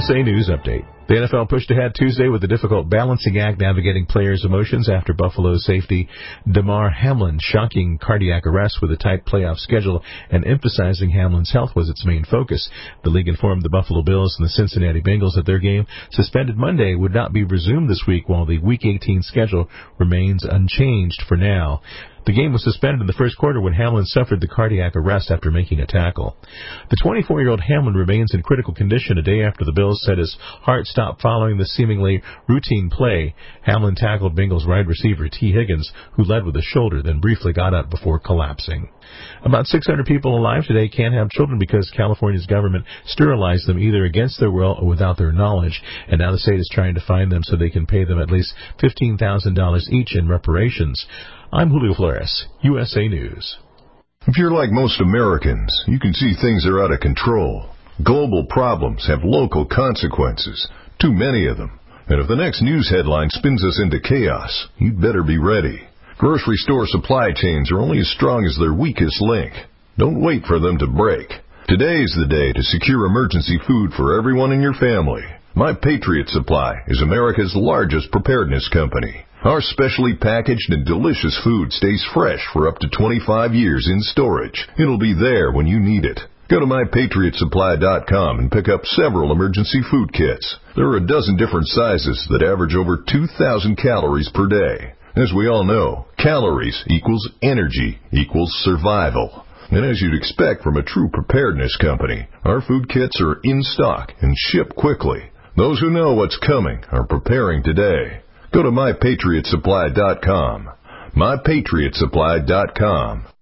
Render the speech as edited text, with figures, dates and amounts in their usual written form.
USA News Update. The NFL pushed ahead Tuesday with a difficult balancing act navigating players' emotions after Buffalo safety Damar Hamlin's shocking cardiac arrest with a tight playoff schedule, and emphasizing Hamlin's health was its main focus. The league informed the Buffalo Bills and the Cincinnati Bengals that their game, suspended Monday, would not be resumed this week, while the Week 18 schedule remains unchanged for now. The game was suspended in the first quarter when Hamlin suffered the cardiac arrest after making a tackle. The 24-year-old Hamlin remains in critical condition a day after the Bills said his heart stopped following the seemingly routine play. Hamlin tackled Bengals wide receiver T. Higgins, who led with his shoulder, then briefly got up before collapsing. About 600 people alive today can't have children because California's government sterilized them either against their will or without their knowledge, and now the state is trying to find them so they can pay them at least $15,000 each in reparations. I'm Julio Flores, USA News. If you're like most Americans, you can see things are out of control. Global problems have local consequences, too many of them. And if the next news headline spins us into chaos, you'd better be ready. Grocery store supply chains are only as strong as their weakest link. Don't wait for them to break. Today is the day to secure emergency food for everyone in your family. My Patriot Supply is America's largest preparedness company. Our specially packaged and delicious food stays fresh for up to 25 years in storage. It'll be there when you need it. Go to MyPatriotSupply.com and pick up several emergency food kits. There are a dozen different sizes that average over 2,000 calories per day. As we all know, calories equals energy equals survival. And as you'd expect from a true preparedness company, our food kits are in stock and ship quickly. Those who know what's coming are preparing today. Go to MyPatriotSupply.com. MyPatriotSupply.com.